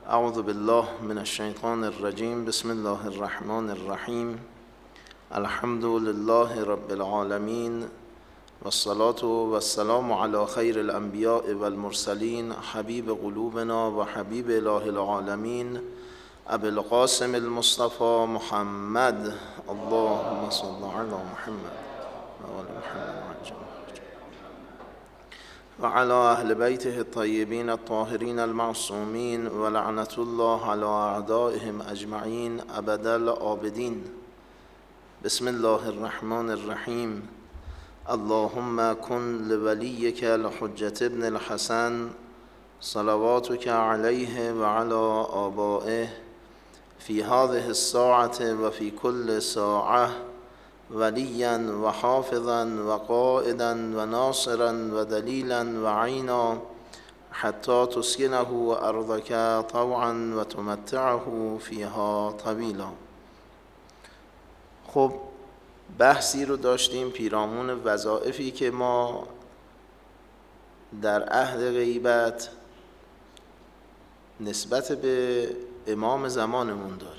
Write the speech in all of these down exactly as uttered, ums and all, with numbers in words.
اعوذ بالله من الشیطان الرجیم. بسم الله الرحمن الرحیم. الحمد لله رب العالمین والصلاة والسلام على خیر الانبیاء والمرسلین حبیب قلوبنا و حبیب اله العالمین ابی القاسم المصطفى محمد. اللهم صل علی محمد و آل محمد و علی اهل بیته الطیبین الطاهرین المعصومین و لعنت الله علی اعدائهم اجمعین ابد الآبدین. بسم الله الرحمن الرحیم. اللهم کن لولیک الحجة ابن الحسن صلواتک علیه و علی آبائه فی هذه الساعة و فی کل ساعة ولیا و حافظا و قائدا و ناصرا و دلیلا و عینا حتی تسکنه ارضک طوعا و تمتعه فیها طویلا. خب بحثی رو داشتیم پیرامون وظایفی که ما در عهد غیبت نسبت به امام زمانمون داریم.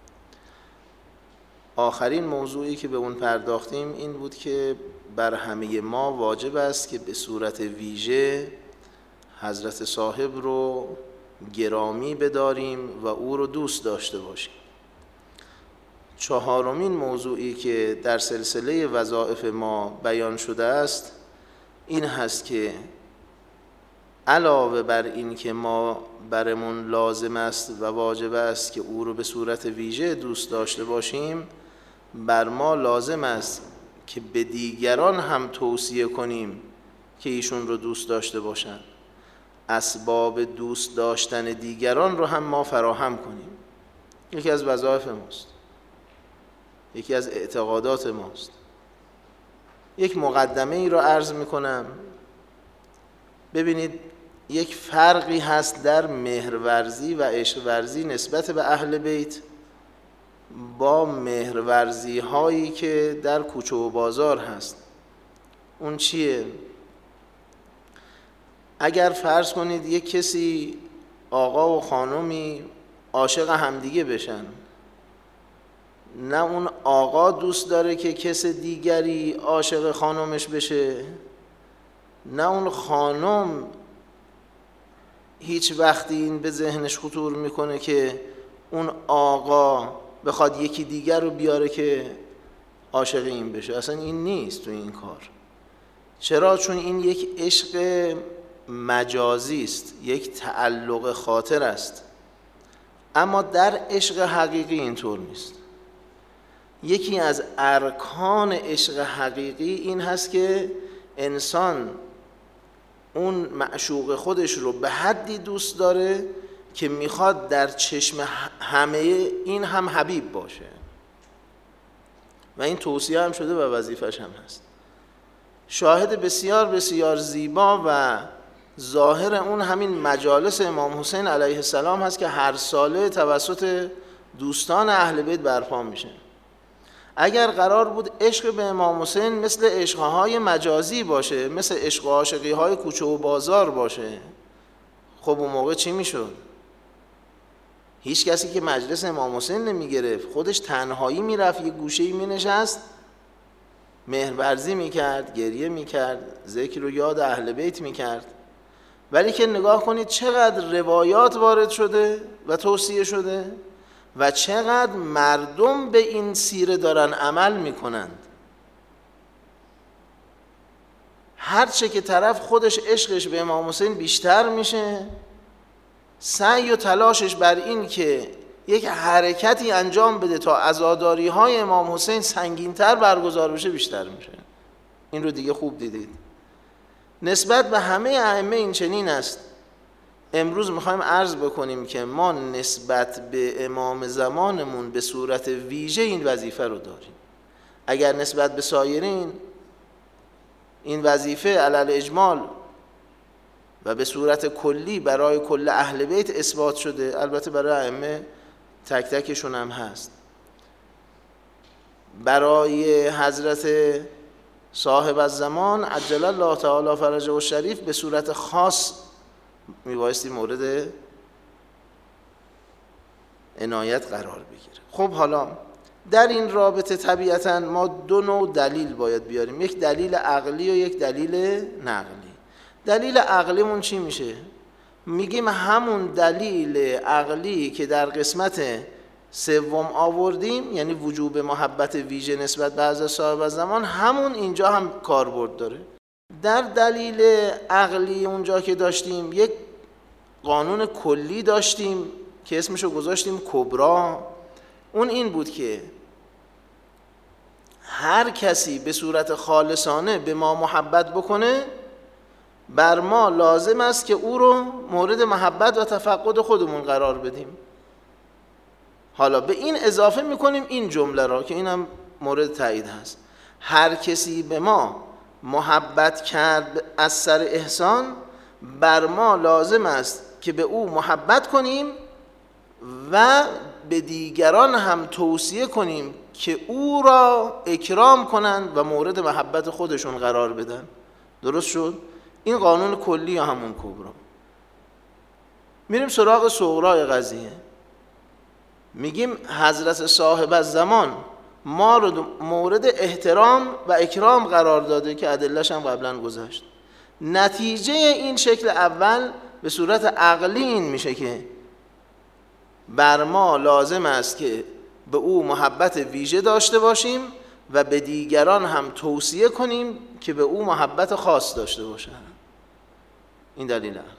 آخرین موضوعی که به اون پرداختیم این بود که بر همه ما واجب است که به صورت ویژه حضرت صاحب رو گرامی بداریم و او رو دوست داشته باشیم. چهارمین موضوعی که در سلسله وظایف ما بیان شده است این هست که علاوه بر این که ما برمون لازم است و واجب است که او رو به صورت ویژه دوست داشته باشیم، بر ما لازم است که به دیگران هم توصیه کنیم که ایشون رو دوست داشته باشند. اسباب دوست داشتن دیگران رو هم ما فراهم کنیم. یکی از وظایف ماست، یکی از اعتقادات ماست. یک مقدمه ای رو عرض میکنم. ببینید یک فرقی هست در مهرورزی و عشقورزی نسبت به اهل بیت با مهرورزی هایی که در کوچه و بازار هست. اون چیه؟ اگر فرض کنید یک کسی آقا و خانمی عاشق همدیگه بشن، نه اون آقا دوست داره که کس دیگری عاشق خانمش بشه، نه اون خانم هیچ وقتی این به ذهنش خطور میکنه که اون آقا بخواد یکی دیگر رو بیاره که عاشق این بشه. اصلا این نیست تو این کار. چرا؟ چون این یک عشق مجازی است، یک تعلق خاطر است. اما در عشق حقیقی اینطور نیست. یکی از ارکان عشق حقیقی این هست که انسان اون معشوق خودش رو به حدی دوست داره که میخواد در چشم همه این هم حبیب باشه و این توصیه هم شده و وظیفش هم هست. شاهد بسیار بسیار زیبا و ظاهر اون همین مجالس امام حسین علیه السلام هست که هر ساله توسط دوستان اهل بیت برپا میشه. اگر قرار بود عشق به امام حسین مثل عشقهای مجازی باشه، مثل عشق و عاشقی های کوچه و بازار باشه، خب اون موقع چی میشد؟ هیچ کسی که مجلس امام حسین نمی گرفت، خودش تنهایی میرفت یه گوشه‌ای می نشست، مهرورزی می کرد، گریه می کرد، ذکر و یاد اهل بیت می کرد. ولی که نگاه کنید چقدر روایات وارد شده و توصیه شده و چقدر مردم به این سیره دارن عمل می کنند. هرچه که طرف خودش عشقش به امام حسین بیشتر میشه، سعی و تلاشش بر این که یک حرکتی انجام بده تا عزاداری های امام حسین سنگین‌تر برگزار بشه بیشتر میشه. این رو دیگه خوب دیدید. نسبت به همه ائمه این چنین است. امروز میخوایم عرض بکنیم که ما نسبت به امام زمانمون به صورت ویژه این وظیفه رو داریم. اگر نسبت به سایرین این وظیفه علل اجمال و به صورت کلی برای کل اهل بیت اثبات شده، البته برای ائمه تک تکشون هم هست. برای حضرت صاحب الزمان عجل الله تعالی فرجه و شریف به صورت خاص میبایستی مورد عنایت قرار بگیره. خب حالا در این رابطه طبیعتاً ما دو نوع دلیل باید بیاریم، یک دلیل عقلی و یک دلیل نقلی. دلیل عقلیمون چی میشه؟ میگیم همون دلیل عقلی که در قسمت سوم آوردیم، یعنی وجوب محبت ویژه نسبت به حضرت صاحب الزمان، همون اینجا هم کاربرد داره. در دلیل عقلی اونجا که داشتیم یک قانون کلی داشتیم که اسمشو گذاشتیم کبرا. اون این بود که هر کسی به صورت خالصانه به ما محبت بکنه، بر ما لازم است که او رو مورد محبت و تفقد خودمون قرار بدیم. حالا به این اضافه میکنیم این جمله را که اینم مورد تایید هست: هر کسی به ما محبت کرد از سر احسان، بر ما لازم است که به او محبت کنیم و به دیگران هم توصیه کنیم که او را اکرام کنند و مورد محبت خودشون قرار بدن. درست شد؟ این قانون کلی یا همون کبرا. میریم سراغ صغرای قضیه. میگیم حضرت صاحب الزمان ما رو مورد احترام و اکرام قرار داده که ادله‌اش هم قبلا گذشت. نتیجه این شکل اول به صورت عقلی این میشه که بر ما لازم است که به او محبت ویژه داشته باشیم و به دیگران هم توصیه کنیم که به او محبت خاص داشته باشند. این دلیل عقل.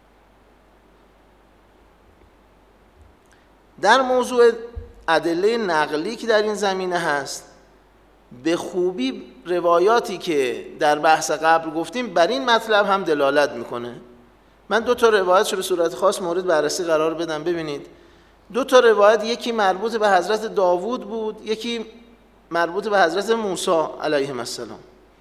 در موضوع ادله نقلی که در این زمینه هست، به خوبی روایاتی که در بحث قبل گفتیم بر این مطلب هم دلالت میکنه. من دو تا روایت رو به صورت خاص مورد بررسی قرار بدم. ببینید دو تا روایت، یکی مربوط به حضرت داوود بود، یکی مربوط به حضرت موسی علیه السلام،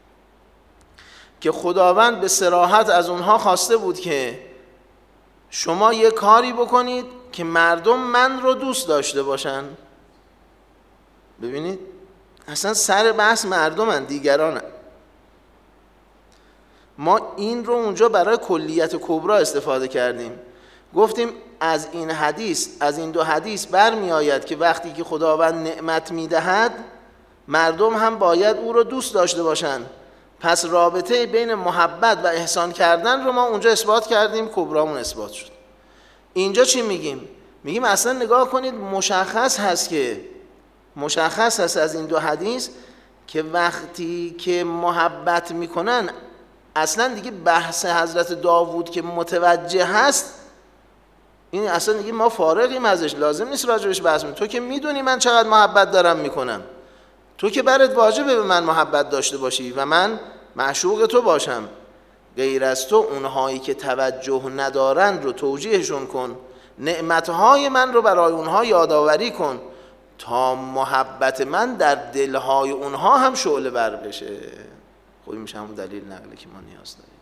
که خداوند به صراحت از اونها خواسته بود که شما یه کاری بکنید که مردم من رو دوست داشته باشن. ببینید اصلا سر بحث مردمن، دیگرانن. ما این رو اونجا برای کلیت کبرا استفاده کردیم. گفتیم از این حدیث، از این دو حدیث برمی آید که وقتی که خداوند نعمت میدهد مردم هم باید او رو دوست داشته باشن. پس رابطه بین محبت و احسان کردن رو ما اونجا اثبات کردیم، کبرامون اثبات شد. اینجا چی میگیم؟ میگیم اصلا نگاه کنید، مشخص هست که مشخص هست از این دو حدیث که وقتی که محبت میکنن اصلا دیگه بحث حضرت داوود که متوجه هست، این اصلا دیگه ما فارغیم ازش، لازم نیست راجبش بحث کنیم. تو که میدونی من چقدر محبت دارم میکنم، تو که برات واجبه به من محبت داشته باشی و من معشوق تو باشم. غیر از تو اونهایی که توجه ندارن رو توجیهشون کن، نعمتهای من رو برای اونها یادآوری کن تا محبت من در دلهای اونها هم شعله ور بشه. خب این میشه همون دلیل نقلی که ما نیاز داریم.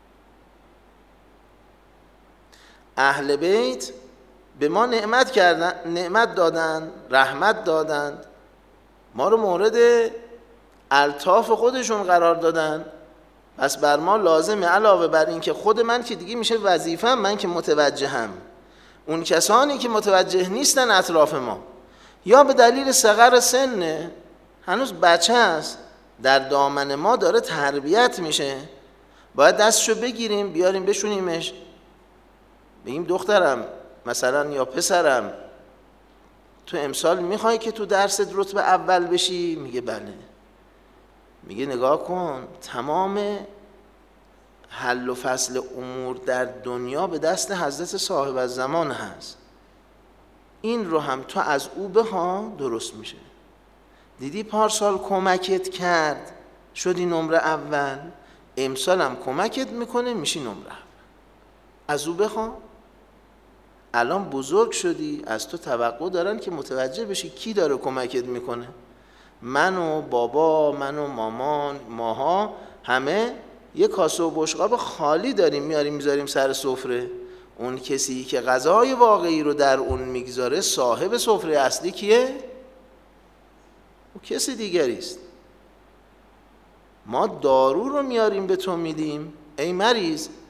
اهل بیت به ما نعمت کردن، نعمت دادن، رحمت دادند، ما رو مورد الطاف خودشون قرار دادن. پس بر ما لازمه علاوه بر این که خود من که دیگه میشه وظیفه‌ام، من که متوجهم، اون کسانی که متوجه نیستن اطراف ما، یا به دلیل صغر سن هنوز بچه است، در دامن ما داره تربیت میشه، باید دستشو بگیریم بیاریم بشونیمش، بگیم دخترم مثلا یا پسرم تو امسال میخوای که تو درست رتبه اول بشی؟ میگه بله. میگه نگاه کن، تمام حل و فصل امور در دنیا به دست حضرت صاحب الزمان هست، این رو هم تو از او بخوا درست میشه. دیدی پارسال کمکت کرد شدی نمره اول، امسال هم کمکت میکنه میشی نمره اول، از او بخوا. الان بزرگ شدی، از تو توقع دارن که متوجه بشی کی داره کمکت میکنه. من و بابا، من و مامان، ماها همه یه کاسه و بشقاب خالی داریم میاریم میذاریم سر سفره. اون کسی که غذای واقعی رو در اون میگذاره صاحب سفره اصلی کیه؟ او کسی دیگری است. ما دارو رو میاریم به تو میدیم ای مریض،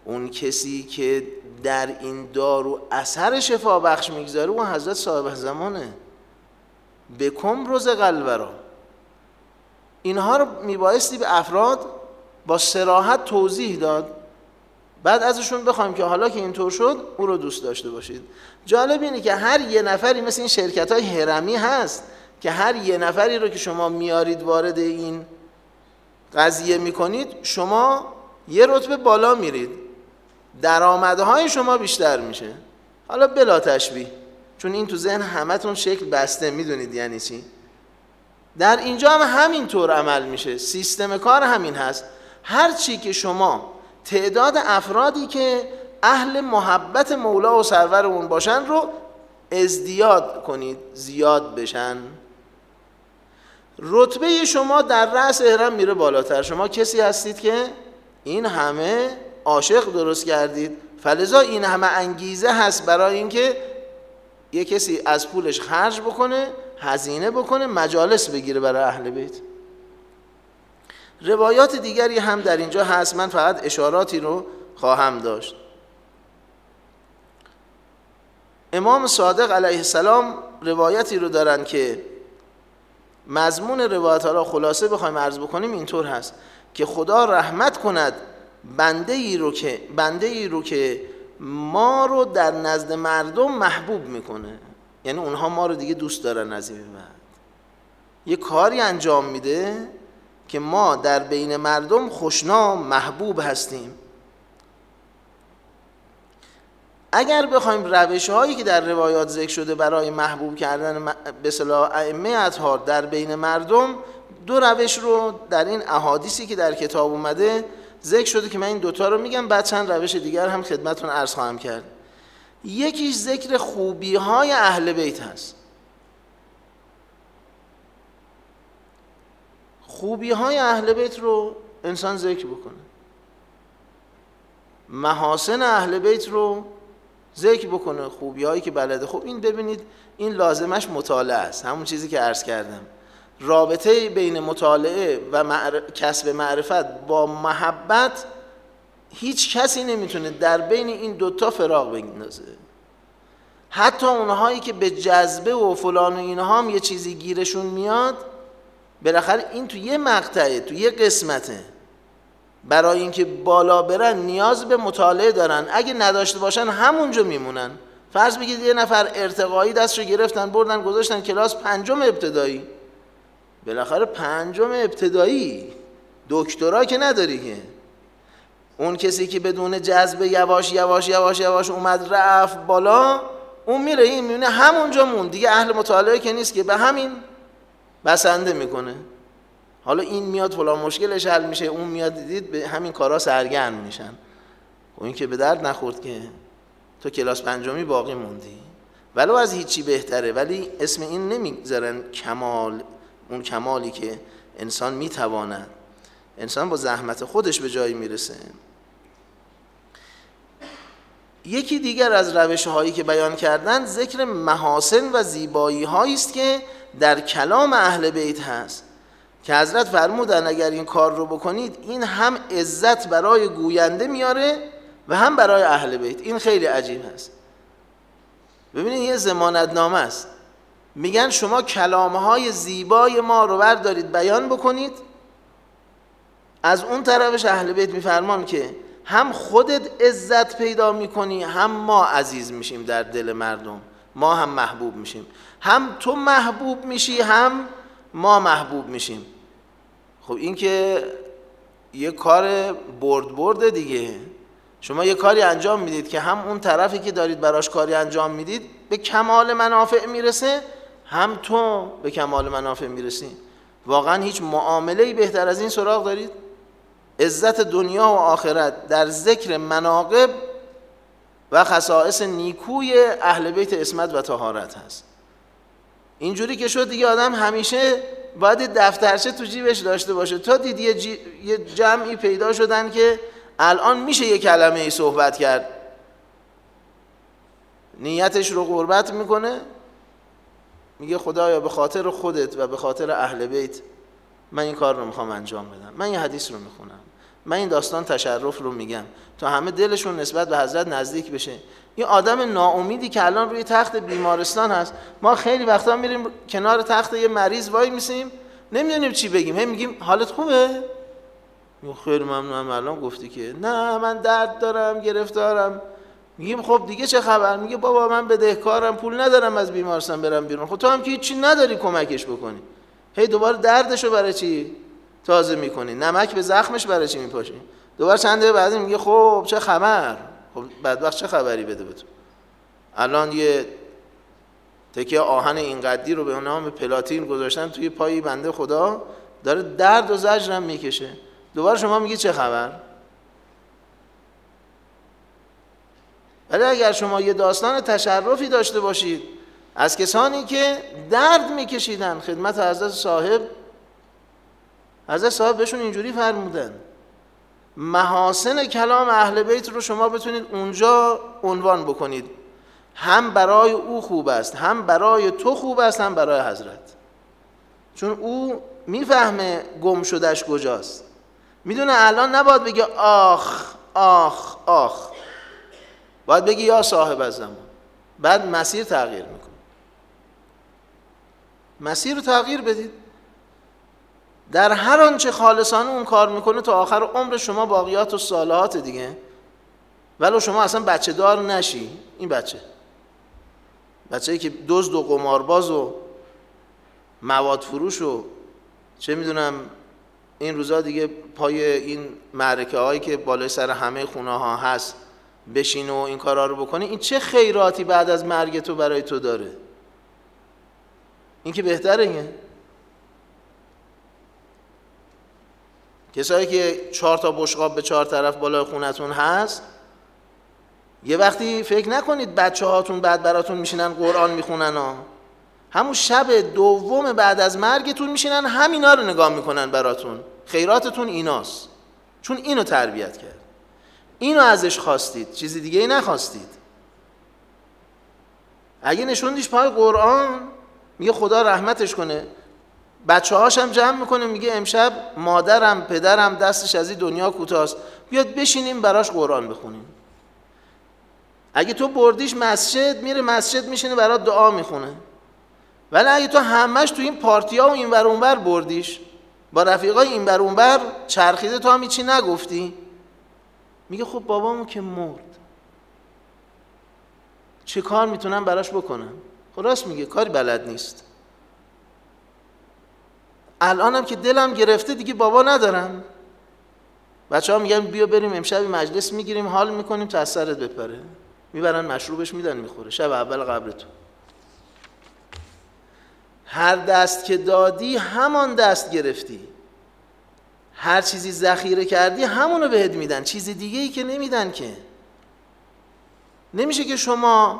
اون کسی که در این دارو اثر شفا بخش میگذاره اون حضرت صاحب زمانه. بکم رزق الورا. اینها رو میبایستی به افراد با صراحت توضیح داد، بعد ازشون بخوایم که حالا که اینطور شد او رو دوست داشته باشید. جالب اینه که هر یه نفری مثل این شرکت های هرمی هست که هر یه نفری رو که شما میارید وارد این قضیه میکنید شما یه رتبه بالا میرید، درآمدهای شما بیشتر میشه. حالا بلا تشبیه، چون این تو ذهن همتون شکل بسته، میدونید یعنی چی. در اینجا هم همین طور عمل میشه، سیستم کار همین هست. هر چی که شما تعداد افرادی که اهل محبت مولا و سرور اون باشن رو ازدیاد کنید، زیاد بشن، رتبه شما در رأس احرام میره بالاتر. شما کسی هستید که این همه عاشق درست کردید، فلذا این همه انگیزه هست برای اینکه یه کسی از پولش خرج بکنه، هزینه بکنه، مجالس بگیره برای اهل بیت. روایات دیگری هم در اینجا هست، من فقط اشاراتی رو خواهم داشت. امام صادق علیه السلام روایتی رو دارن که مضمون روایت ها را خلاصه بخوایم عرض بکنیم اینطور هست که خدا رحمت کند بنده ای رو که بنده ای رو که ما رو در نزد مردم محبوب میکنه، یعنی اونها ما رو دیگه دوست دارن. از این بعد یه کاری انجام میده که ما در بین مردم خوشنام محبوب هستیم. اگر بخوایم روش هایی که در روایات ذکر شده برای محبوب کردن به اصطلاح ائمه اطهار در بین مردم، دو روش رو در این احادیثی که در کتاب اومده ذکر شده که من این دوتا رو میگم، بعد چند روش دیگر هم خدمتتون عرض خواهم کرد. یکیش ذکر خوبی های اهل بیت هست. خوبی های اهل بیت رو انسان ذکر بکنه، محاسن اهل بیت رو ذکر بکنه، خوبی هایی که بلده. خب این ببینید این لازمش مطالعه است، همون چیزی که عرض کردم. رابطه بین مطالعه و معر... کسب معرفت با محبت هیچ کسی نمیتونه در بین این دوتا فراق بندازه. حتی اونهایی که به جذبه و فلان و اینها هم یه چیزی گیرشون میاد، بالاخره این تو یه مقطعه، تو یه قسمته. برای اینکه بالا برن نیاز به مطالعه دارن، اگه نداشته باشن همونجا میمونن. فرض بگید یه نفر ارتقایی دستشو گرفتن بردن گذاشتن کلاس پنجم ابتدایی، بالاخره پنجم ابتدایی دکترا که نداری که. اون کسی که بدون جذبه یواش یواش یواش یواش اومد رفت بالا، اون میره این میونه همونجا مون، دیگه اهل مطالعه که نیست که، به همین بسنده میکنه. حالا این میاد فلان مشکلش حل میشه، اون میاد دیدید به همین کارا سرگرم میشن. و این که به درد نخورد که تو کلاس پنجمی باقی موندی، ولو از هیچی بهتره، ولی اسم این نمیگذارن کمال، اون کمالی که انسان میتواند، انسان با زحمت خودش به جایی میرسه. یکی دیگر از روش هایی که بیان کردن ذکر محاسن و زیبایی هایی است که در کلام اهل بیت هست که حضرت فرمودن اگر این کار رو بکنید این هم عزت برای گوینده میاره و هم برای اهل بیت. این خیلی عجیب هست. ببینید یه ضمانت نامه است، میگن شما کلامهای زیبای ما رو بردارید بیان بکنید، از اون طرفش اهل بیت میفرمان که هم خودت عزت پیدا میکنی، هم ما عزیز میشیم در دل مردم، ما هم محبوب میشیم، هم تو محبوب میشی هم ما محبوب میشیم. خب این که یه کار برد برده دیگه. شما یه کاری انجام میدید که هم اون طرفی که دارید براش کاری انجام میدید به کمال منافع میرسه، هم تو به کمال منافع میرسی. واقعا هیچ معامله‌ای بهتر از این سراغ دارید؟ عزت دنیا و آخرت در ذکر مناقب و خصائص نیکوی اهل بیت عصمت و طهارت هست. اینجوری که شد دیگه آدم همیشه باید دفترچه تو جیبش داشته باشه. تا دید یه, جی... یه جمعی پیدا شدن که الان میشه یه کلمه ای صحبت کرد، نیتش رو قربت میکنه، میگه خدایا به خاطر خودت و به خاطر اهل بیت من این کار رو میخوام انجام بدم. من یه حدیث رو میخونم، من این داستان تشرف رو میگم تا همه دلشون نسبت به حضرت نزدیک بشه. این آدم ناامیدی که الان روی تخت بیمارستان هست، ما خیلی وقتا میریم کنار تخت یه مریض وای میسیم نمیدونیم چی بگیم، هی میگیم حالت خوبه؟ خیلی ممنونم الان گفتی که نه من درد دارم گرفتارم. میگیم خب دیگه چه خبر؟ میگه بابا من بدهکارم پول ندارم از بیمارستان برم بیرون. خب تو هم که هیچی نداری کمکش بکنی، هی دوباره دردشو برای چی تازه میکنی؟ نمک به زخمش برای چی میپاشی؟ دوباره چند دقیقه بعد میگه خب چه خبر؟ خب بدبخت چه خبری بده به تو؟ الان یه تکیه آهن اینقدی رو به نام پلاتین گذاشتن توی پای بنده خدا، داره درد و زجرم میکشه. دوباره شما میگی چه خبر؟ ولی اگر شما یه داستان تشرفی داشته باشید از کسانی که درد میکشیدن خدمت حضرت صاحب، حضرت صاحب بهشون اینجوری فرمودن محاسن کلام اهل بیت رو شما بتونید اونجا عنوان بکنید، هم برای او خوب است، هم برای تو خوب است، هم برای حضرت. چون او میفهمه گم شدش کجاست، میدونه الان نباید بگه آخ آخ آخ، باید بگی یا صاحب الزمان. بعد مسیر تغییر میکنه. مسیر رو تغییر بدید. در هر آنچه خالصانه اون کار میکنه تا آخر عمر شما باقیات و صالحات دیگه. ولو شما اصلا بچه دار نشی، این بچه بچه‌ای که دزد و قمارباز و مواد فروش و چه میدونم این روزا دیگه پای این معرکه هایی که بالای سر همه خونه ها هست بشین و این کارا رو بکنی، این چه خیراتی بعد از مرگ تو برای تو داره؟ این که بهتره. اینه کسایی که چهار تا بشقاب به چهار طرف بالای خونتون هست، یه وقتی فکر نکنید بچه هاتون بعد براتون میشینن قرآن میخونن ها. همون شب دوم بعد از مرگتون میشینن همینا رو نگاه میکنن براتون. خیراتتون ایناست، چون اینو تربیت کرد، اینو ازش خواستید، چیزی دیگه ای نخواستید. اگه نشوندیش پای قرآن میگه خدا رحمتش کنه، بچه هاشم جمع میکنه میگه امشب مادرم پدرم دستش از این دنیا کوتاست، بیاد بشینیم براش قرآن بخونیم. اگه تو بردیش مسجد، میره مسجد میشینه برات دعا میخونه. ولی اگه تو همش تو این پارتیا و این ور اون ور بردیش، با رفیقای این ور اون ور چرخیده، تو هم هیچی نگفتی، میگه خب بابامو که مرد، چه کار میتونم براش بکنم؟ خب راست میگه، کاری بلد نیست. الانم که دلم گرفته دیگه بابا ندارم. بچه ها میگن بیا بریم امشب مجلس میگیریم حال میکنیم تا از سرت بپره، میبرن مشروبش میدن میخوره شب اول قبر تو. هر دست که دادی همان دست گرفتی، هر چیزی ذخیره کردی همونو بهت میدن، چیزی دیگه ای که نمیدن. که نمیشه که شما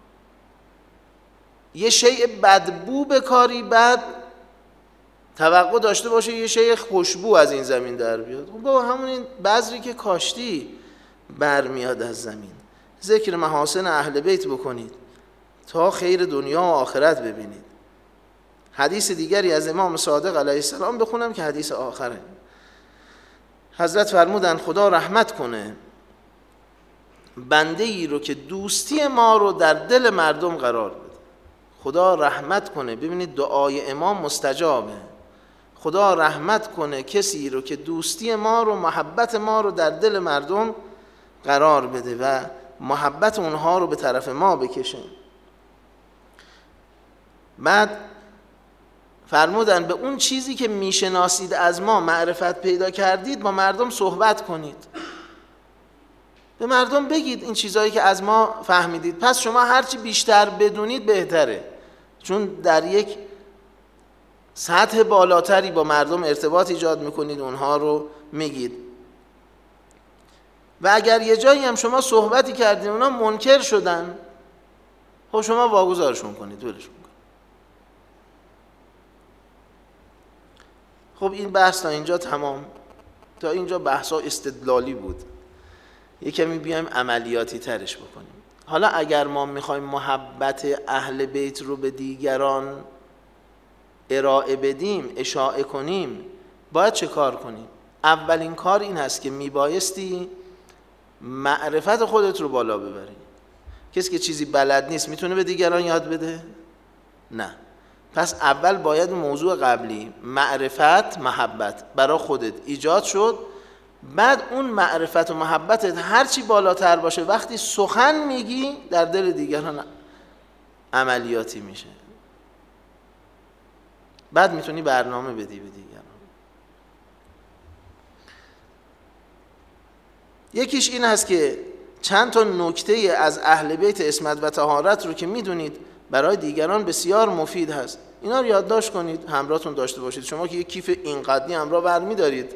یه شیء بدبو بکاری بعد توقع داشته باشه یه شیء خوشبو از این زمین در بیاد. با همون این بذری که کاشتی برمیاد از زمین. ذکر محاسن اهل بیت بکنید تا خیر دنیا و آخرت ببینید. حدیث دیگری از امام صادق علیه السلام بخونم که حدیث آخره. حضرت فرمودن خدا رحمت کنه بنده ای رو که دوستی ما رو در دل مردم قرار بده. خدا رحمت کنه، ببینید دعای امام مستجابه. خدا رحمت کنه کسی رو که دوستی ما رو، محبت ما رو در دل مردم قرار بده و محبت اونها رو به طرف ما بکشه. بعد فرمودن به اون چیزی که میشناسید از ما معرفت پیدا کردید با مردم صحبت کنید، به مردم بگید این چیزهایی که از ما فهمیدید. پس شما هرچی بیشتر بدونید بهتره، چون در یک سطح بالاتری با مردم ارتباط ایجاد میکنید، اونها رو میگید. و اگر یه جایی هم شما صحبتی کردید اونها منکر شدن، خب شما واگذارشون کنید، ولشون کنید. خب این بحث تا اینجا تمام. تا اینجا بحثا استدلالی بود، یه کمی بیایم عملیاتی ترش بکنیم. حالا اگر ما میخوایم محبت اهل بیت رو به دیگران ارائه بدیم، اشاعه کنیم، باید چه کار کنیم؟ اولین کار این هست که میبایستی معرفت خودت رو بالا ببری. کسی که چیزی بلد نیست میتونه به دیگران یاد بده؟ نه. پس اول باید موضوع قبلی معرفت، محبت برای خودت ایجاد شد، بعد اون معرفت و محبتت هرچی بالاتر باشه وقتی سخن میگی در دل دیگران عملیاتی میشه، بعد میتونی برنامه بدی به دیگران. یکیش این هست که چند تا نکته از اهل بیت عصمت و طهارت رو که میدونید برای دیگران بسیار مفید هست، اینا رو یادداشت کنید، همراهتون داشته باشید. شما که یک کیف اینقدری همراه برمی دارید،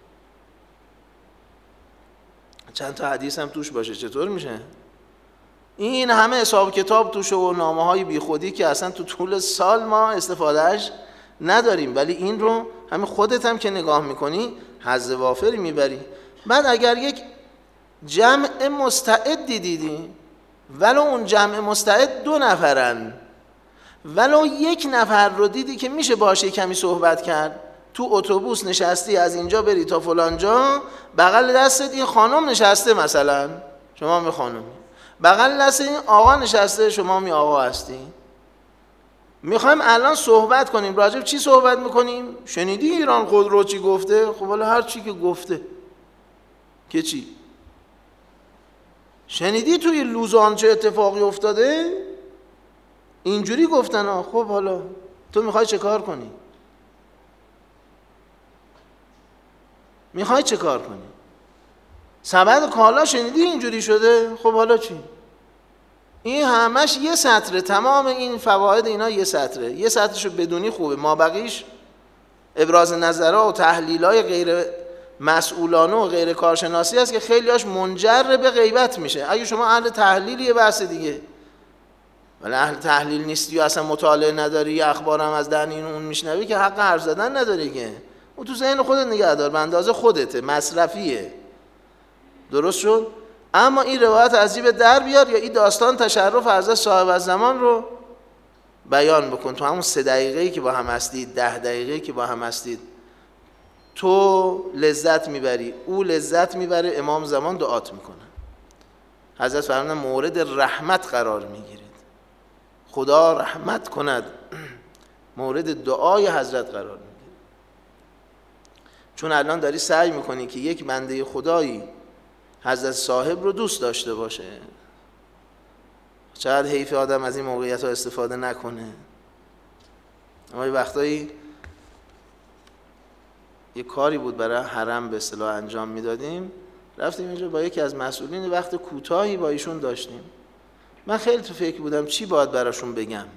چند تا حدیث هم توش باشه چطور میشه؟ این همه حساب کتاب توش و نامه های بی خودی که اصلا تو طول سال ما استفادهش نداریم، ولی این رو همین خودت هم که نگاه میکنی حظ وافری میبری. بعد اگر یک جمع مستعدی دیدی، ولو اون جمع مستعد دو نفرن، ولو یک نفر رو دیدی که میشه باشه کمی صحبت کرد، تو اتوبوس نشستی از اینجا بری تا فلان جا، بغل دستت این خانم نشسته، مثلا شما می خانمی، بغل دست این آقا نشسته، شما می آقا هستی، میخوایم الان صحبت کنیم. راجب چی صحبت میکنیم؟ شنیدی ایران خودرو چی گفته؟ خب حالا هر چی که گفته که چی؟ شنیدی توی لوزان چه اتفاقی افتاده؟ اینجوری گفتن ها. خب حالا تو میخوای چه کار کنی؟ میخوای چه کار کنی؟ سبد کالا شنیدی اینجوری شده؟ خب حالا چی؟ این همش یه سطره، تمام این فواید اینا یه سطره، یه سطرشو بدونی خوبه، ما بقیش ابراز نظرها و تحلیلای غیر مسئولانه و غیر کارشناسی است که خیلیاش منجر به غیبت میشه. اگه شما اهل تحلیلی یه بحث دیگه، ولی اهل تحلیل نیستی و اصلا مطالعه نداری، اخبارم از دهن این اون میشنوی که حق حرف زدن نداری که، او تو ذهن خودت نگه دار، به اندازه خودته، مصرفیه. درست شد؟ اما این روایت عجیب در بیار یا این داستان تشرف حضرت صاحب الزمان رو بیان بکن. تو همون سه دقیقه‌ای که با هم هستید، ده دقیقه‌ای که با هم هستید، تو لذت میبری، او لذت میبره، امام زمان دعات میکنه. حضرت فرمودن مورد رحمت قرار میگیرید، خدا رحمت کند، مورد دعای حضرت قرار میگیرید. چون الان داری سعی میکنی که یک بنده خدایی حضرت صاحب رو دوست داشته باشه. چقدر حیف آدم از این موقعیت ها استفاده نکنه. اما یه وقتایی یه کاری بود برای حرم به اصطلاح انجام میدادیم، رفتیم اینجا با یکی از مسئولین، وقت کوتاهی با ایشون داشتیم. من خیلی تو فکر بودم چی باید براشون بگم.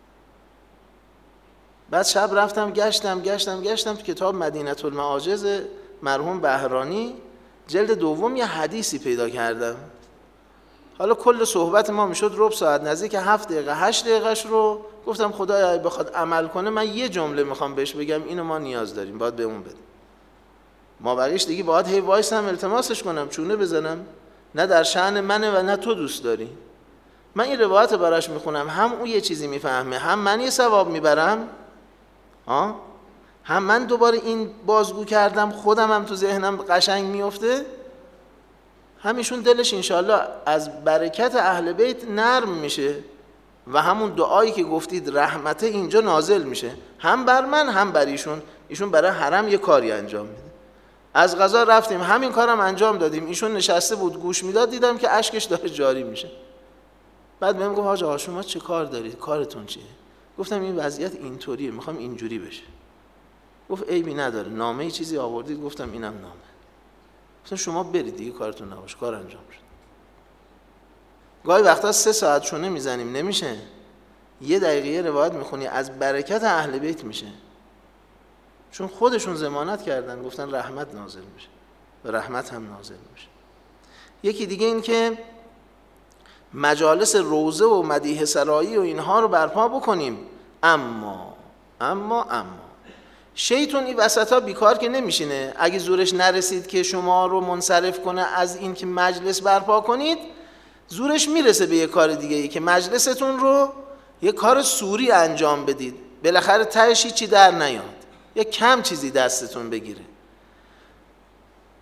بعد شب رفتم گشتم گشتم گشتم تو کتاب مدینة المعاجز مرحوم بهرانی جلد دوم یه حدیثی پیدا کردم. حالا کل صحبت ما میشد ربع ساعت، نزدیک هفت دقیقه هشت دقیقهش رو گفتم خدایا اگه بخواد عمل کنه من یه جمله میخوام بهش بگم، اینو ما نیاز داریم، باید بهمون بده. ما بقیش دیگه باید هی وایسم التماسش کنم، چونه بزنم، نه در شأن منه و نه تو دوست داری. من این روایت براش میخونم، هم او یه چیزی میفهمه، هم من یه ثواب میبرم، ها، هم من دوباره این بازگو کردم، خودم هم تو ذهنم قشنگ میفته، همیشون دلش انشالله از برکت اهل بیت نرم میشه و همون دعایی که گفتید رحمت اینجا نازل میشه، هم بر من هم بر ایشون. ایشون برای حرم یه کاری انجام میده. از قضا رفتیم همین کارم انجام دادیم، ایشون نشسته بود گوش میداد، دیدم که اشکش داره جاری میشه. بعد بهم گفت حاج آقا شما چه کار دارید؟ کارتون چیه؟ گفتم این وضعیت اینطوریه، میخوام اینجوری بشه. گفت عیبی نداره، نامه ای چیزی آوردید؟ گفتم اینم نامه. گفتم شما برید دیگه، کارتون نباشه، کار انجام شد. گاهی وقتا سه ساعت شونه میزنیم نمیشه، یه دقیقه روایت میخونی از برکت اهل بیت میشه، چون خودشون ضمانت کردن، گفتن رحمت نازل میشه و رحمت هم نازل میشه. یکی دیگه این که مجالس روزه و مدیحه سرایی و اینها رو برپا بکنیم، اما اما اما شیطان این وسطا بیکار که نمیشینه. اگه زورش نرسید که شما رو منصرف کنه از این که مجلس برپا کنید، زورش میرسه به یه کار دیگه ای که مجلستون رو یه کار سوری انجام بدید، بالاخره تهش چی در نیاد، یه کم چیزی دستتون بگیره.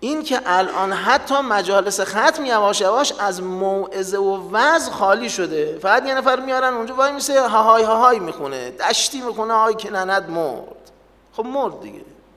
این که الان حتی مجالس ختم یواش یواش از موعظه و وعظ خالی شده، فقط یه نفر میارن اونجا وای میسه هاهای هاهای میخونه، دشتی میخونه، آی که نند مرد. خب مرد دیگه،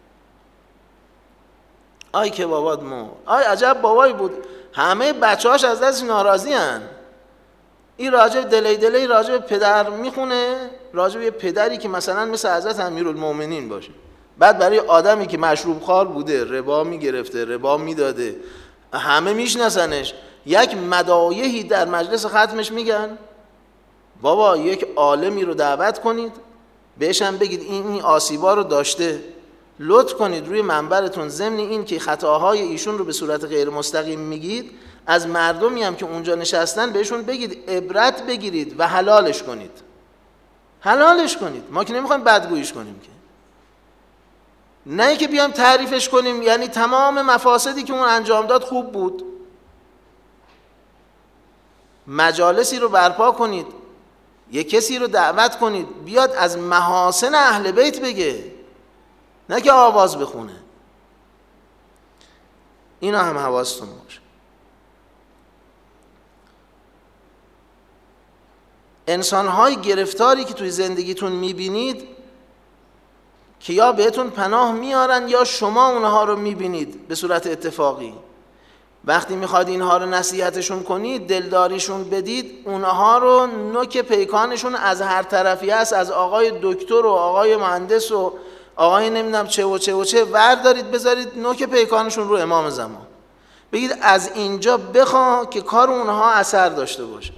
آی که بابات مرد، آی عجب بابایی بود، همه بچه هاش از دستش ناراضی هن. این راجب دلی دلی راجب پدر میخونه، راجب یه پدری که مثلا مثل حضرت امیرالمومنین باشه، بعد برای آدمی که مشروب خوار بوده، ربا میگرفته، ربا میداده، همه میشناسنش، یک مدایحی در مجلس ختمش میگن. بابا یک عالمی رو دعوت کنید، بهش هم بگید این این آسیبا رو داشته، لطف کنید روی منبرتون ضمن این که خطاهای ایشون رو به صورت غیر مستقیم میگید، از مردمی هم که اونجا نشستن بهشون بگید عبرت بگیرید و حلالش کنید. حلالش کنید، ما که نمیخوایم بدگوییش کنیم که، نه که بیایم تعریفش کنیم، یعنی تمام مفاسدی که اون انجام داد خوب بود. مجالسی رو برپا کنید، یک کسی رو دعوت کنید بیاد از محاسن اهل بیت بگه، نه که آواز بخونه. اینا هم حواستون باشه. انسان‌های گرفتاری که توی زندگیتون میبینید که یا بهتون پناه میارن یا شما اونها رو میبینید به صورت اتفاقی، وقتی میخواد اینها رو نصیحتشون کنید، دلداریشون بدید، اونها رو نوک پیکانشون از هر طرفی هست، از آقای دکتر و آقای مهندس و آقای نمیدونم چه و چه و چه وردارید بذارید نوک پیکانشون رو امام زمان، بگید از اینجا بخوا که کار اونها اثر داشته باشه.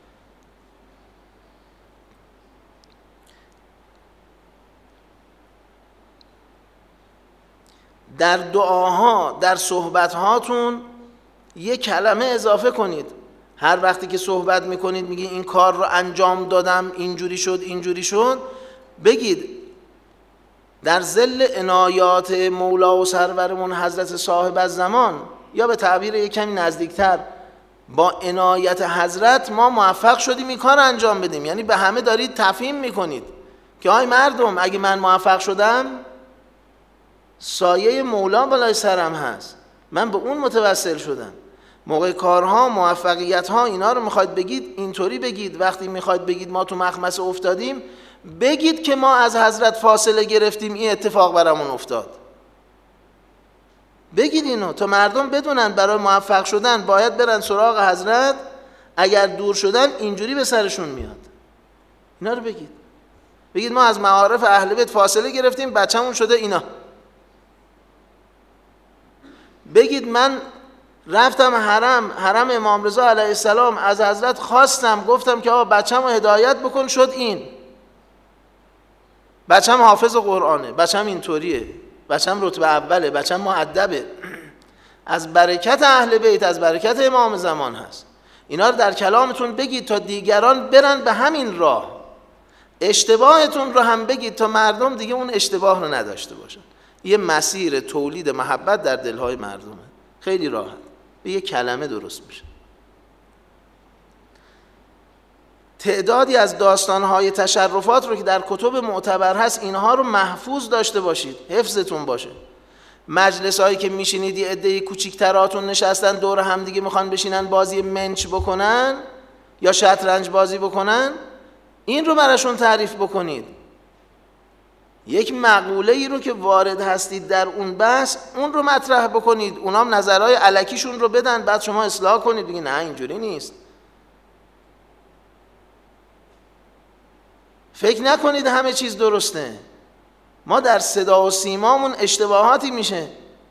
در دعاها، در صحبتهاتون یک کلمه اضافه کنید. هر وقتی که صحبت میکنید میگی این کار رو انجام دادم، اینجوری شد اینجوری شد، بگید در ظل عنایات مولا و سرورمون حضرت صاحب الزمان، یا به تعبیر یک کمی نزدیکتر با عنایت حضرت ما موفق شدیم این کار انجام بدیم. یعنی به همه دارید تفهیم میکنید که آی مردم، اگه من موفق شدم سایه مولا بالای سرم هست، من به اون متوسل شدم. موقع کارها، موفقیتها، اینا رو میخواید بگید اینطوری بگید. وقتی میخواید بگید ما تو مخمصه افتادیم، بگید که ما از حضرت فاصله گرفتیم، این اتفاق برامون افتاد. بگید اینو تا مردم بدونن برای موفق شدن باید برن سراغ حضرت، اگر دور شدن اینجوری به سرشون میاد. اینا رو بگید. بگید ما از معارف اهل بیت فاصله گرفتیم، بچه‌مون شده اینا. بگید من رفتم حرم، حرم امام رضا علیه السلام، از حضرت خواستم، گفتم که آقا بچه‌مو هدایت بکن، شد این. بچه‌م حافظ قرآنه، بچه‌م اینطوریه، بچه‌م رتبه اوله، بچه‌م مؤدبه. از برکت اهل بیت، از برکت امام زمان هست. اینا رو در کلامتون بگید تا دیگران برن به همین راه. اشتباهتون رو هم بگید تا مردم دیگه اون اشتباه رو نداشته باشن. یه مسیر تولید محبت در دلهای مردمه، خیلی راحت، به یه کلمه درست میشه. تعدادی از داستانهای تشرفات رو که در کتب معتبر هست، اینها رو محفوظ داشته باشید، حفظتون باشه. مجلس هایی که میشینید یه عده کوچیک‌تراتون نشستن دور هم دیگه میخوان بشینن بازی منچ بکنن یا شطرنج بازی بکنن، این رو براشون تعریف بکنید. یک مقوله ای رو که وارد هستید در اون بحث، اون رو مطرح بکنید، اونام نظرهای الکیشون رو بدن، بعد شما اصلاح کنید، بگید نه اینجوری نیست. فکر نکنید همه چیز درسته. ما در صدا و سیمامون اشتباهاتی میشه،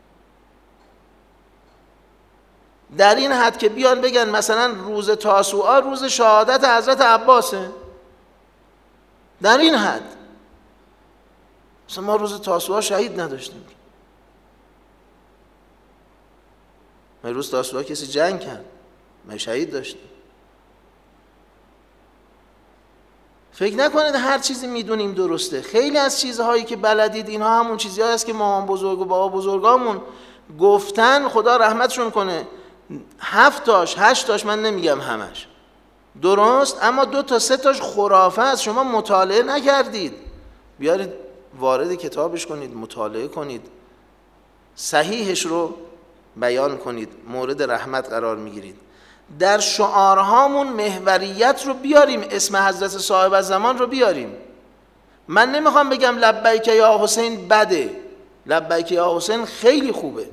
در این حد که بیان بگن مثلا روز تاسوعا روز شهادت حضرت عباسه، در این حد. مثلا ما روز تاسوعا شهید نداشتیم. ما روز تاسوعا کسی جنگ کرد، ما شهید داشتیم. فکر نکنید هر چیزی میدونیم درسته. خیلی از چیزهایی که بلدید اینها همون چیزهایی است که مامان بزرگ و بابا بزرگامون گفتن، خدا رحمتشون کنه. هفت تاش، هشت تاش، من نمیگم همش درست، اما دو تا سه تاش خرافه است. شما مطالعه نکردید، بیارید وارد کتابش کنید، مطالعه کنید، صحیحش رو بیان کنید، مورد رحمت قرار میگیرید. در شعارهامون محوریت رو بیاریم، اسم حضرت صاحب الزمان رو بیاریم. من نمیخوام بگم لبیک یا حسین بده، لبیک یا حسین خیلی خوبه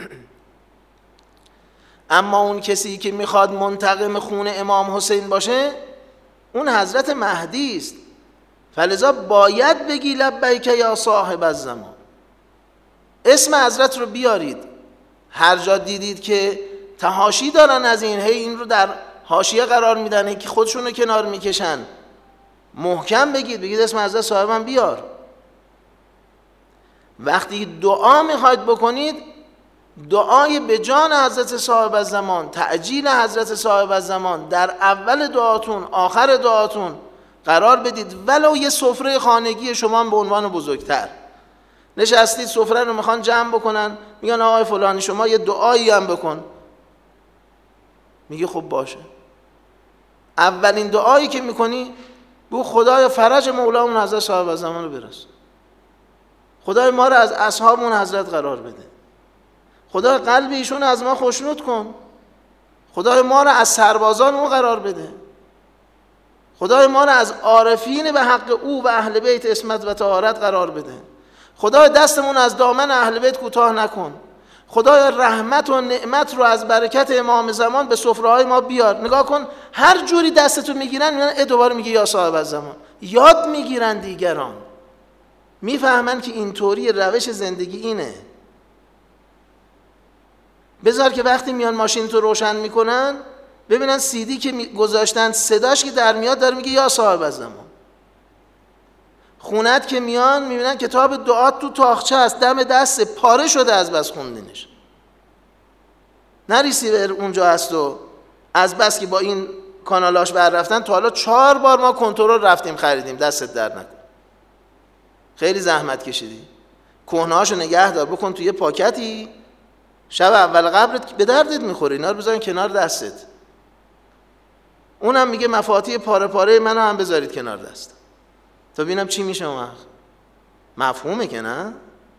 اما اون کسی که میخواد منتقم خون امام حسین باشه اون حضرت مهدی است، فلذا باید بگی لبیک یا صاحب الزمان. اسم حضرت رو بیارید. هر جا دیدید که تحاشی دارن از این، هی این رو در حاشیه قرار میدن، که خودشون رو کنار میکشن، محکم بگید، بگید اسم حضرت صاحبم بیار. وقتی دعا میخواید بکنید، دعای به جان حضرت صاحب الزمان، تعجیل حضرت صاحب الزمان در اول دعاتون، آخر دعاتون قرار بدید. ولو یه سفره خانگی شما به عنوان بزرگتر نشستید، سفره رو میخوان جمع بکنن، میگن آقای فلانی شما یه دعایی هم بکن، میگه خب باشه. اولین دعایی که میکنی بگو خدای فرج مولامون حضرت صاحب الزمان رو برس، خدای ما رو از اصحابمون حضرت قرار بده، خدای قلب ایشون از ما خوشنود کن، خدای ما رو از سربازان اون قرار بده، خدای ما رو از عارفین به حق او و اهل بیت عصمت و طهارت قرار بده، خدای دستمون از دامن اهل بیت کوتاه نکن، خدای رحمت و نعمت رو از برکت امام زمان به سفره‌های ما بیار. نگاه کن هر جوری دستتو میگیرن میگن ای دوباره میگه یا صاحب الزمان. یاد میگیرن دیگران، میفهمن که اینطوری روش زندگی اینه. بذار که وقتی میان ماشین تو روشن میکنن ببینن سیدی که گذاشتن صداش که در میاد داره میگه یا صاحب الزمان. خونت که میان میبینن کتاب دعات تو تاخچه است، دم دست پاره شده از بس خوندنش، نه ریسیور اونجا هست و از بس که با این کانالاش بر رفتن تا حالا چهار بار ما کنترل رفتیم خریدیم، دستت درد نکن، خیلی زحمت کشیدی، کهنهاشو نگه دار بکن توی یه پاکتی، شب اول قبرت به دردت میخوره، اینا رو بذارین کنار دستت. اونم میگه مفاتیح پاره پاره منو هم بذارید کنار دست تا ببینم چی میشه اون وقت. مفهومه که نه؟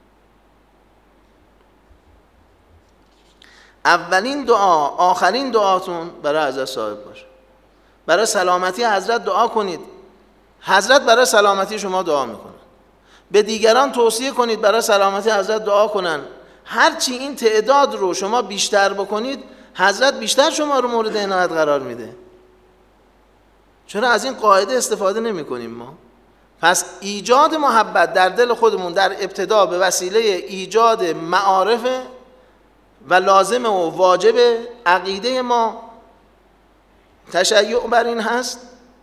اولین دعا آخرین دعاتون برای حضرت صاحب باشه. برای سلامتی حضرت دعا کنید، حضرت برای سلامتی شما دعا میکنن. به دیگران توصیه کنید برای سلامتی حضرت دعا کنن. هرچی این تعداد رو شما بیشتر بکنید حضرت بیشتر شما رو مورد عنایت قرار میده. چرا از این قاعده استفاده نمی کنیم ما؟ پس ایجاد محبت در دل خودمون در ابتدا به وسیله ایجاد معارف و لازم و واجب عقیده ما تشیع بر این هست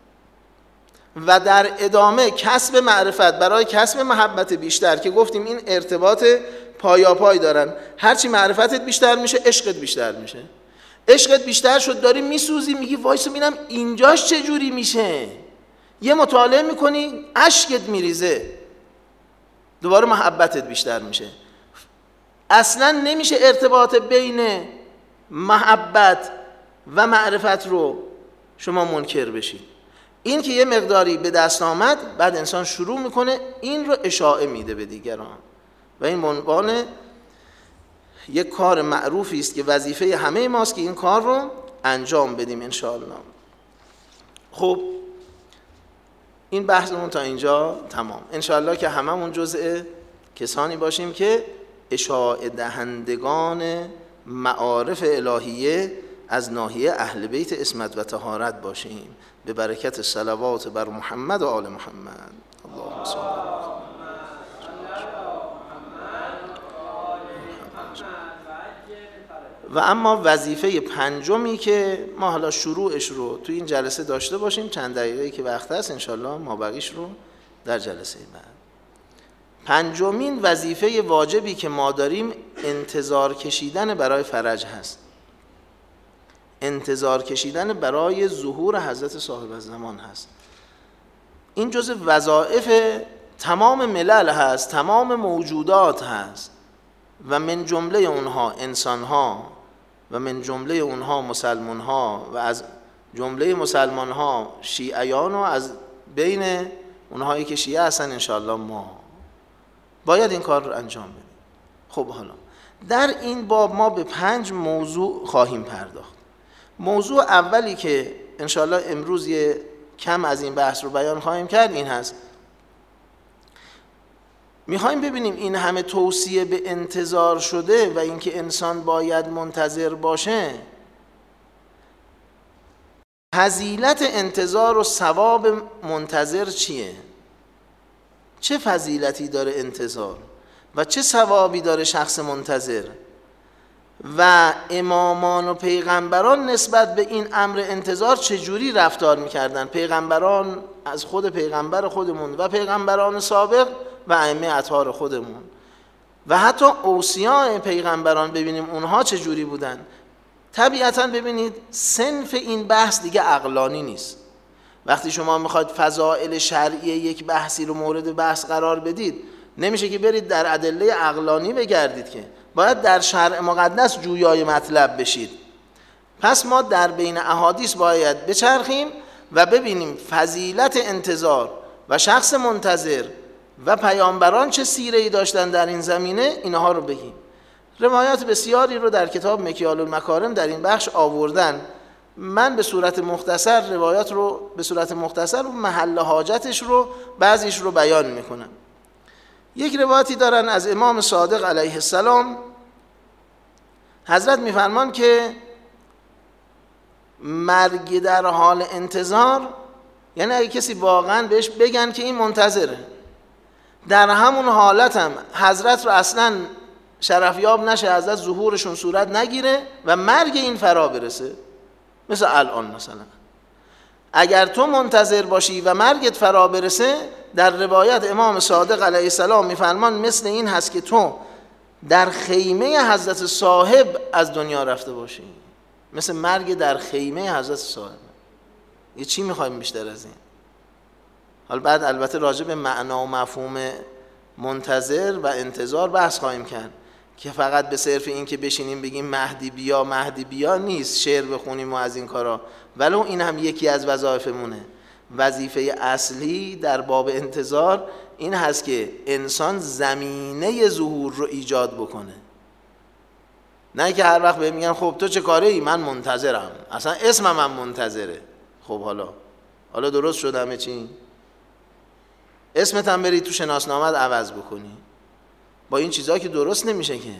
و در ادامه کسب معرفت برای کسب محبت بیشتر که گفتیم این ارتباط پایاپای دارن. هرچی معرفتت بیشتر میشه عشقت بیشتر میشه. عشقت بیشتر شد داری میسوزی، میگی وایسا ببینم اینجاش چه جوری میشه، یه مطالعه میکنی اشکت میریزه، دوباره محبتت بیشتر میشه. اصلا نمیشه ارتباط بین محبت و معرفت رو شما منکر بشید. این که یه مقداری به دست آمد بعد انسان شروع میکنه این رو اشاعه میده به دیگران و این عنوان یک کار معروفی است که وظیفه همه ماست که این کار رو انجام بدیم انشاءالله. خب این بحثمون تا اینجا تمام. انشاءالله که هممون جزء کسانی باشیم که اشاعه دهندگان معارف الهیه از ناحیه اهل بیت عصمت و طهارت باشیم به برکت صلوات بر محمد و آل محمد. اللهم صل علی و اما وظیفه پنجمی که ما حالا شروعش رو تو این جلسه داشته باشیم، چند دقیقه‌ای که وقت هست انشالله ما بقیش رو در جلسه بعد. پنجمین وظیفه واجبی که ما داریم انتظار کشیدن برای فرج هست، انتظار کشیدن برای ظهور حضرت صاحب الزمان هست. این جزء وظایف تمام ملل هست، تمام موجودات هست و من جمله اونها انسانها و من جمله اونها مسلمانها و از جمله مسلمانها شیعیان و از بین اونهایی که شیعه هستن انشاءالله ما باید این کار رو انجام بدیم. خب حالا در این باب ما به پنج موضوع خواهیم پرداخت. موضوع اولی که انشاءالله امروز یه کم از این بحث رو بیان خواهیم کرد این هست، میخوایم ببینیم این همه توصیه به انتظار شده و اینکه انسان باید منتظر باشه، فضیلت انتظار و ثواب منتظر چیه؟ چه فضیلتی داره انتظار و چه ثوابی داره شخص منتظر؟ و امامان و پیغمبران نسبت به این امر انتظار چجوری رفتار میکردن؟ پیغمبران از خود پیغمبر خودمون و پیغمبران سابق و ائمه اطهار خودمون و حتی اوصیاء پیغمبران ببینیم اونها چجوری بودن. طبیعتاً ببینید صنف این بحث دیگه عقلانی نیست. وقتی شما میخواید فضائل شرعی یک بحثی رو مورد بحث قرار بدید، نمیشه که برید در ادله عقلانی بگردید، که باید در شرع مقدس جویای مطلب بشید. پس ما در بین احادیث باید بچرخیم و ببینیم فضیلت انتظار و شخص منتظر و پیامبران چه سیره‌ای داشتن در این زمینه، اینها رو بگیم. روایات بسیاری رو در کتاب مکیال المکارم در این بخش آوردن. من به صورت مختصر روایات رو به صورت مختصر و محل حاجتش رو بعضیش رو بیان میکنم. یک روایتی دارن از امام صادق علیه السلام، حضرت میفرمان که مرگ در حال انتظار، یعنی اگه کسی واقعا بهش بگن که این منتظره، در همون حالت هم حضرت رو اصلا شرفیاب نشه، حضرت ظهورشون صورت نگیره و مرگ این فرا برسه، مثل الان مثلا اگر تو منتظر باشی و مرگت فرا برسه، در روایت امام صادق علیه السلام میفرمان مثل این هست که تو در خیمه حضرت صاحب از دنیا رفته باشی، مثل مرگ در خیمه حضرت صاحب. یه چی میخوایم بیشتر از این؟ حالا بعد البته راجع به معنا و مفهوم منتظر و انتظار بحث خواهیم کرد که فقط به صرف این که بشینیم بگیم مهدی بیا مهدی بیا نیست، شعر بخونیم و از این کارا، ولو این هم یکی از وظایفمونه. وظیفه اصلی در باب انتظار این هست که انسان زمینه ظهور رو ایجاد بکنه، نه که هر وقت بهم میگن خب تو چه کاره ای؟ من منتظرم، اصلا اسمم من منتظره. خب حالا حالا درست شد همه چی؟ اسمت هم برید تو شناسنامت عوض بکنی. با این چیزها که درست نمیشه که.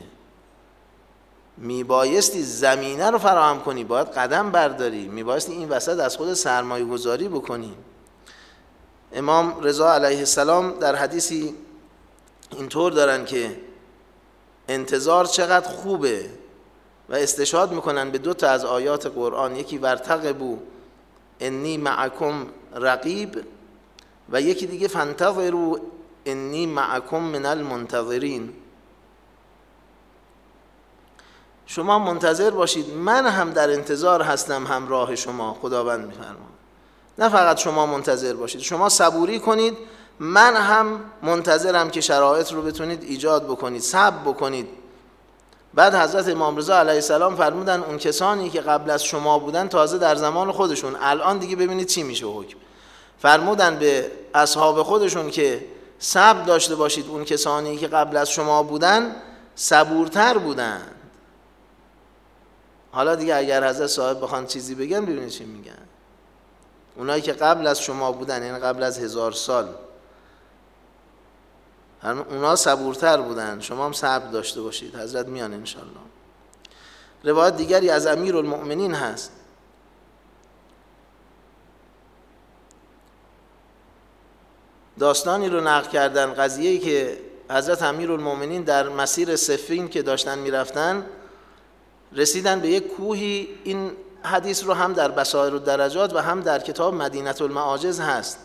میبایستی زمینه رو فراهم کنی، باید قدم برداری، میبایستی این وسط از خود سرمایه گذاری بکنی. امام رضا علیه السلام در حدیثی اینطور دارن که انتظار چقدر خوبه و استشهاد میکنن به دو تا از آیات قرآن، یکی ورتقبوا انی معکم رقیب و یکی دیگه فانتظروا انی معکم من المنتظرین. شما منتظر باشید، من هم در انتظار هستم همراه شما. خداوند میفرماید نه فقط شما منتظر باشید، شما صبوری کنید، من هم منتظرم که شرایط رو بتونید ایجاد بکنید، صبر بکنید. بعد حضرت امام رضا علیه السلام فرمودن اون کسانی که قبل از شما بودن تازه در زمان خودشون، الان دیگه ببینید چی میشه حکم. فرمودن به اصحاب خودشون که صبر داشته باشید، اون کسانی که قبل از شما بودن صبورتر بودن. حالا دیگه اگر حضرت صاحب بخوان چیزی بگن ببینید چی میگن. اونایی که قبل از شما بودن، یعنی قبل از هزار سال، اونا صبورتر بودن، شما هم صبر داشته باشید. حضرت میان انشالله. روایت دیگری از امیرالمؤمنین هست، داستانی رو نقل کردن، قضیه‌ای که حضرت امیرالمؤمنین در مسیر صفین که داشتن میرفتن رسیدن به یک کوهی. این حدیث رو هم در بصائر الدرجات و هم در کتاب مدینة المعاجز هست.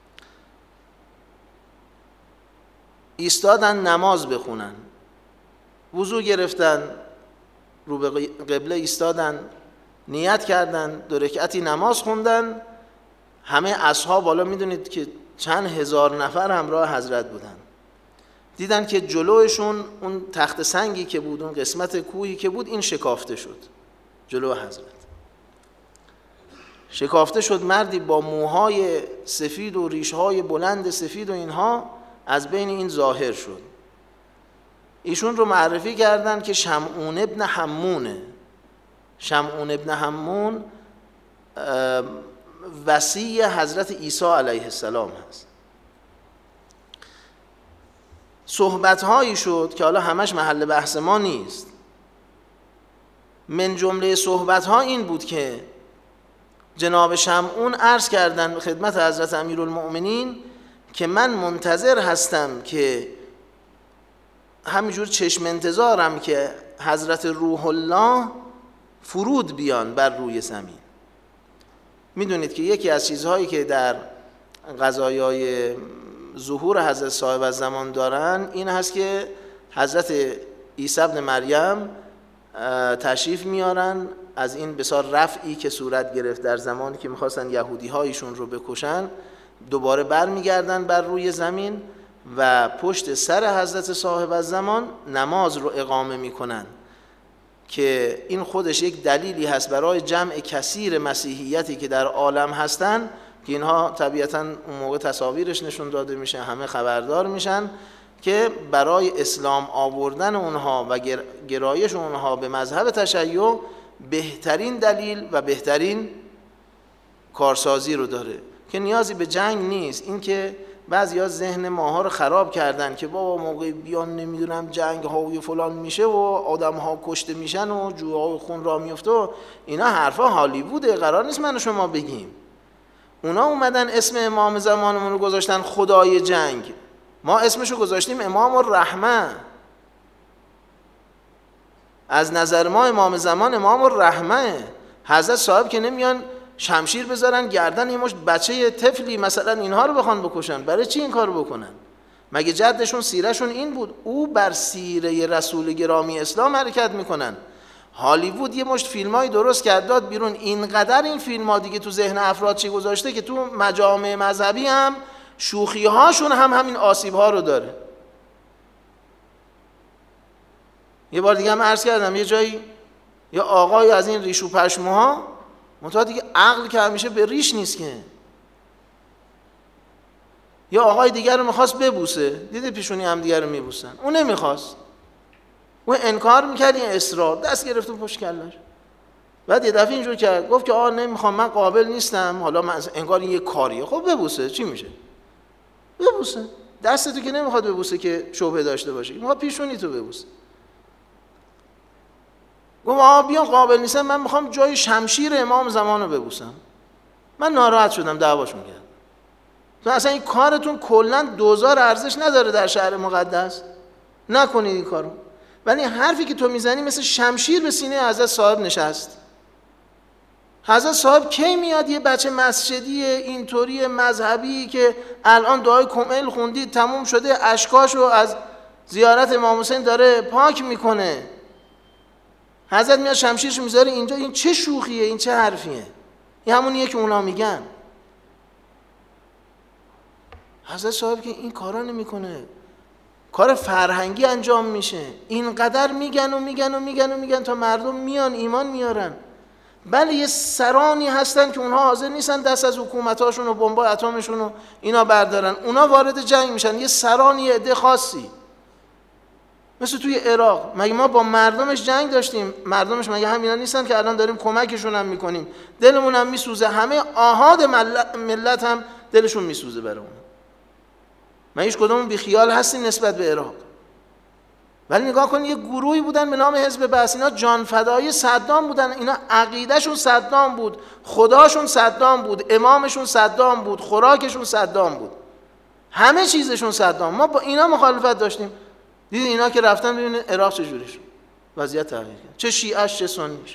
ایستادن نماز بخونن، وضو گرفتن، رو به قبله ایستادن، نیت کردن، دو رکعتی نماز خوندن. همه اصحاب، بالا میدونید که چند هزار نفر همراه حضرت بودن، دیدن که جلوشون اون تخت سنگی که بود، اون قسمت کوهی که بود، این شکافته شد. جلو حضرت شکافته شد. مردی با موهای سفید و ریشهای بلند سفید و اینها از بین این ظاهر شد. ایشون رو معرفی کردن که شمعون ابن حمونه. شمعون ابن حمون وصی حضرت عیسی علیه السلام هست. صحبت هایی شد که حالا همش محل بحث ما نیست. من جمله صحبت ها این بود که جناب شمعون عرض کردن خدمت حضرت امیرالمؤمنین که من منتظر هستم که همینجور چشم انتظارم که حضرت روح الله فرود بیان بر روی زمین. میدونید که یکی از چیزهایی که در قضایای ظهور حضرت صاحب الزمان دارن این هست که حضرت عیسی ابن مریم تشریف میارن از این بسیار رفعی که صورت گرفت در زمانی که میخواستن یهودی هایشون رو بکشن، دوباره بر میگردن بر روی زمین و پشت سر حضرت صاحب الزمان نماز رو اقامه میکنن که این خودش یک دلیلی هست برای جمع کثیر مسیحیتی که در عالم هستن که اینها طبیعتاً اون موقع تصاویرش نشون داده میشه، همه خبردار میشن که برای اسلام آوردن اونها و گرایش اونها به مذهب تشیع بهترین دلیل و بهترین کارسازی رو داره که نیازی به جنگ نیست. این که بعضیا ذهن ماها رو خراب کردن که بابا موقع بیان نمیدونم جنگ ها و فلان میشه و آدم ها کشته میشن و جوها و خون را میفته و اینا حرفا هالیووده، قرار نیست من و شما بگیم. اونا اومدن اسم امام زمانمون رو گذاشتن خدای جنگ، ما اسمشو گذاشتیم امام الرحمه. از نظر ما امام زمان امام الرحمه. حضرت صاحب که نمیان شمشیر بذارن گردن یه مشت بچه طفلی مثلا اینها رو بخوان بکشن. برای چی این کار بکنن؟ مگه جدشون سیرهشون این بود؟ او بر سیره رسول گرامی اسلام حرکت میکنن. هالیوود یه مشت فیلمایی درست کرد داد بیرون، اینقدر این فیلم ها دیگه تو ذهن افراد چی گذاشته که تو مجامع مذهبی هم شوخی هاشون هم همین آسیب ها رو داره. یه بار دیگه هم عرض کردم یه جایی یه آقای از این ریش و پشموها منتها دیگه عقل که همیشه به ریش نیست که، یه آقای دیگر رو میخواست ببوسه، دیده پیشونی هم دیگر رو میبوسن، اون نمیخواست، اون انکار میکرد، این اصرار، دست گرفت و پشت کلش. بعد یه دفعه اینجور کرد گفت که آه نمیخوام، من قابل نیستم، حالا من انکار این یه کاریه. خب ببوسه، چی میشه؟ ببوسه. دستتو که نمیخواد ببوسه که شبهه داشته باشه، میخواد پیشونی تو ببوسه. گفت آه بیان قابل نیستم، من میخوام جای شمشیر امام زمان رو ببوسم. من ناراحت شدم، دعواشون کردم. تو اصلا این کارتون کلا دوزار ارزش نداره در شهر مقدس، نکنید این کارو. ولی حرفی که تو میزنی مثل شمشیر به سینه حضرت صاحب نشست. حضرت صاحب کی میاد یه بچه مسجدی اینطوری مذهبی که الان دعای کمیل خوندید تموم شده اشکاشو از زیارت امام حسین داره پاک میکنه، حضرت میاد شمشیرشو میذاره اینجا؟ این چه شوخیه؟ این چه حرفیه؟ این همونیه که اونا میگن. حضرت صاحب که این کارا نمیکنه، کار فرهنگی انجام میشه. اینقدر میگن و میگن و میگن و میگن تا مردم میان ایمان میارن. بله یه سرانی هستن که اونها حاضر نیستن دست از حکومتاشون و بمبای اتمشون و اینا بردارن، اونا وارد جنگ میشن. یه سرانی، یه عده خاصی، مثل توی عراق. مگه ما با مردمش جنگ داشتیم؟ مردمش مگه همینا نیستن که الان داریم کمکشون هم میکنیم، دلمون هم میسوزه، همه آحاد ملت هم دلشون میسوزه برای اون. من هیچ کدومون بی خیال هستیم نسبت به عراق. ولی نگاه کن یه گروهی بودن به نام حزب بعث، اینا جان فدای صدام بودن، اینا عقیدهشون صدام بود، خداشون صدام بود، امامشون صدام بود، خوراکشون صدام بود، همه چیزشون صدام. ما با اینا مخالفت داشتیم. دیدین اینا که رفتن ببینن عراق چجوری شد، وضعیت تغییر کرد، چه شیعه‌اش چه سنیش.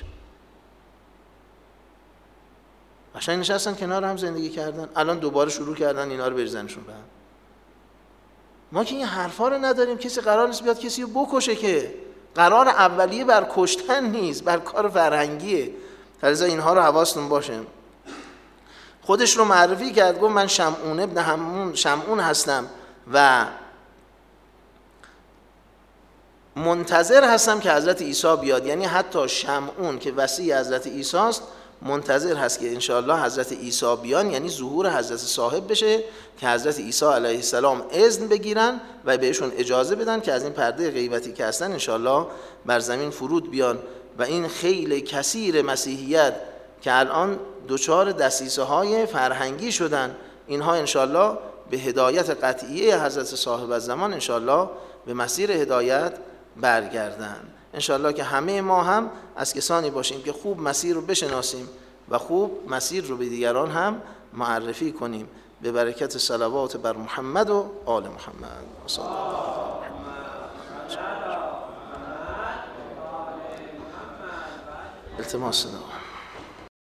قشنگ نشستن کنار هم زندگی کردن، الان دوباره شروع کردن اینا رو بریزنشون به هم. ما که این حرفا رو نداریم. کسی قرار نیست بیاد کسی رو بکشه، که قرار اولیه بر کشتن نیست، بر کار فرهنگیه. لذا اینها رو حواستون باشه. خودش رو معرفی کرد، گفت من شمعون ابن حمون شمعون هستم و منتظر هستم که حضرت عیسی بیاد. یعنی حتی شمعون که وصی حضرت عیسی است منتظر هست که انشاءالله حضرت عیسی بیان، یعنی ظهور حضرت صاحب بشه که حضرت عیسی علیه السلام اذن بگیرن و بهشون اجازه بدن که از این پرده غیبتی که هستن انشاءالله بر زمین فرود بیان. و این خیل کثیر مسیحیت که الان دچار دسیسه های فرهنگی شدن، اینها انشاءالله به هدایت قطعیه حضرت صاحب الزمان انشاءالله به مسیر هدایت برگردن. انشاءالله که همه ما هم از کسانی باشیم که خوب مسیر رو بشناسیم و خوب مسیر رو به دیگران هم معرفی کنیم، به برکت صلوات بر محمد و آل محمد. صلی الله علیه و التماس